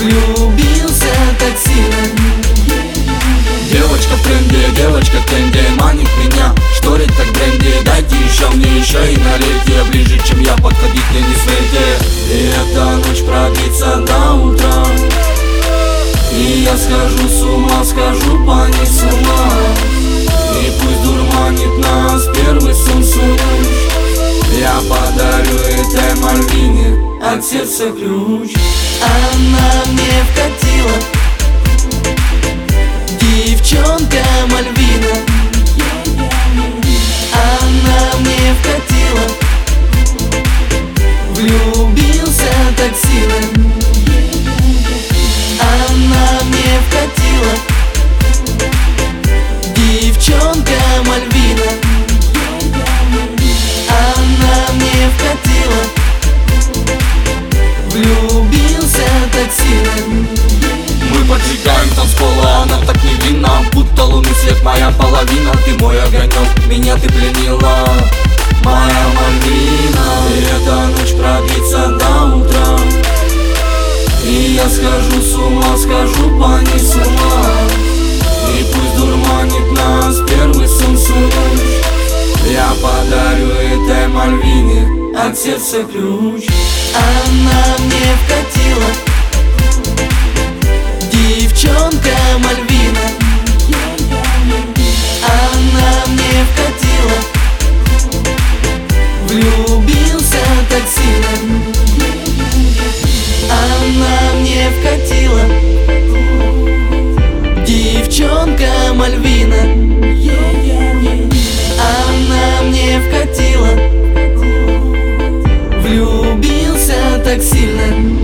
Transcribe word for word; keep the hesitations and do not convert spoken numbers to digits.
влюбился так сильно. Девочка в тренде, девочка в тренде, манит меня, шторит как бренди. Дайте еще мне еще и налейте, ближе, чем я, подходить мне не смейте. И эта ночь продлится до утра, и я схожу с ума, схожу по ней с ума. И пусть дурманит нас первый солнце луч, я подарю этой Мальвине от сердца ключ. Она мне вкатила, девчонка Мальвина. Она мне вкатила, влюбился так сильно. Она мне вкатила, девчонка Мальвина. Она мне вкатила, влюбился так сильно. Мы поджигаем танцпол, а она так невинна, будто лунный свет моя половина. Ты мой огонек, меня ты пленила, моя Мальвина. И эта ночь продлится до утра, и я схожу с ума, схожу по ней с ума. И пусть дурманит нас первый солнце луч, я подарю этой Мальвине от сердца ключ. Она мне вкатила, девчонка Мальвина. Она мне вкатила, влюбился так сильно. Она мне вкатила, девчонка Мальвина. Она мне вкатила, влюбился так сильно.